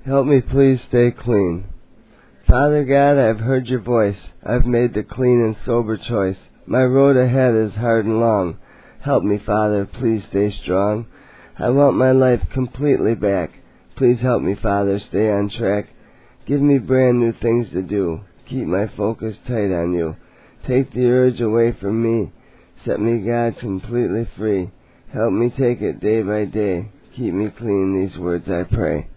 Help me please stay clean. Father God, I've heard your voice. I've made the clean and sober choice. My road ahead is hard and long. Help me, Father, please stay strong. I want my life completely back. Please help me, Father, stay on track. Give me brand new things to do. Keep my focus tight on you. Take the urge away from me. Set me, God, completely free. Help me take it day by day. Keep me clean, these words I pray.